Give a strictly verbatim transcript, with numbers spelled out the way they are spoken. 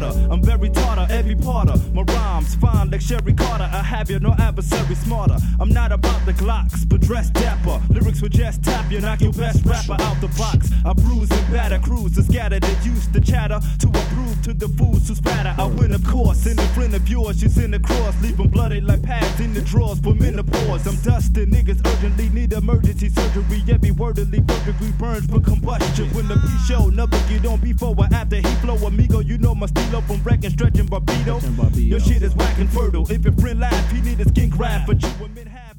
harder. I'm very tartar, every parter. My rhymes fine like Sherry Carter. I have you, no adversary smarter. I'm not about the Glocks, but dress dapper. Lyrics will just tap you, knock your best rapper out the box. I bruise and batter, crews to scatter that used to chatter to approve to the fools who spatter. I win, of course, in the friend of yours, she's in the cross, leaving blooded like pads in the drawers for menopause. I'm dusting, niggas urgently need emergency surgery. Every wordly first degree burns for combustion. When the beat show, never get on before or after he flow. Amigo, you know my stilo from wrecking, stretching Barbito. Your shit is whack and fertile. If your friend laugh, he need a skin graft, but you admit half.